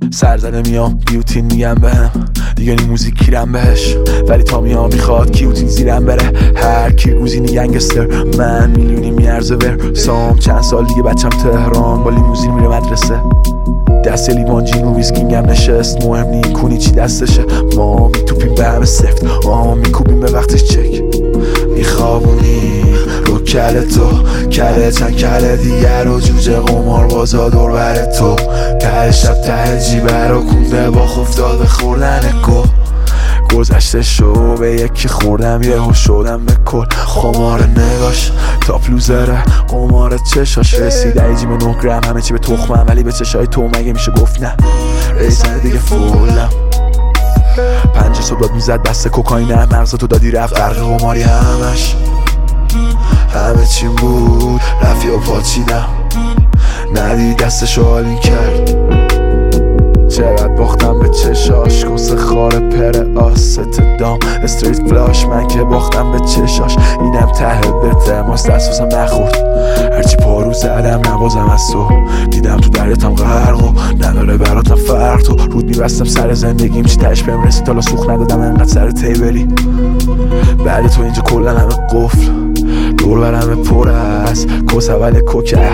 سر زده میام بیوتین میگم بهم دیگه نی موزیک کیرم بهش، ولی تا میام میخواد کیوتین زیرم بره. هر کی گوزینی گنگستر، من میلیونی میارزه ور سام. چند سال دیگه بچم تهران با لیموزین میره مدرسه. دست لیوان جین و ویسکینگم نشست، مهم نی کنی چی دستشه. ما میتوپیم به همه سفت، میکوبیم به وقتش چک. میخوابونی رو کل تو، کله چند کله دیگر و جوجه قمار بازا دور بر تو. ته شب ته جیبه رو کونده با افتاد به خوردن گو. گذشته شو به یکی خوردم یهو شدم به کل. خمار نگاش تاپ لوزره، قمار چشاش رسید ایجیم 9 گرم. همه چی به تخمم ولی به چشای تو مگه میشه گفت نه. ریسن دیگه فولم 5 صبح داد میزد بست کوکائینم. مغز تو دادی رفت غرق قماری همش. همه چیم بود رفی و پاچیدم، ندی دستشو حالین کرد. چقدر باختم به چشاش، کس خار پر آست دام استریت فلاش. من که باختم به چشاش، اینم ته بته ماست اساسم نخورد. هرچی پارو زدم نوازم از تو، دیدم تو دریاتم غرق و نداره براتم فرق. تو رود میبستم سر زندگیم چی تش بهم رسید، حالا سوخ ندادم انقدر سر تیبلی. بعد تو اینجا کلن همه قفل، دور برمه پر است کس اول کوکه.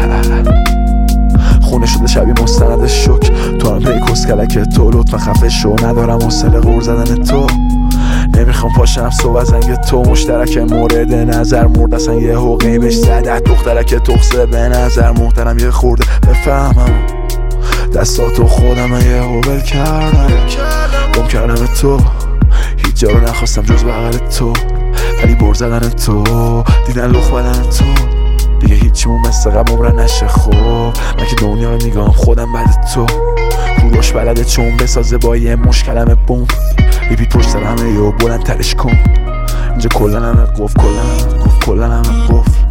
خونه شده شبیه مستند شک، تو هم پی کس کلک تو. لطفا خفه شو ندارم حوصله غور زدن تو. نمیخوام پاشم صبح از زنگ تو. مشترک مورد نظر مرد اصلا یه حقی بهش زده. دخترک تخصه به نظر محترم یه خورده بفهمم. دستاتو خودم یه هوبل کردم، گم کردم تو. هیچ جا رو نخواستم جز بغل تو، ولی بر زدن تو دیدن لخ بدن تو. دیگه هیچیمون مثل قبل عمرن نشه خوب. من که دنیا رو میگم خودم بعد تو. کوروش بلده چون بسازه با یه مشکلم بوم. بیبی پشت سر همه یا بلند ترش کن. اینجا کلن همه قف، کلن همه قف، کلن همه قف.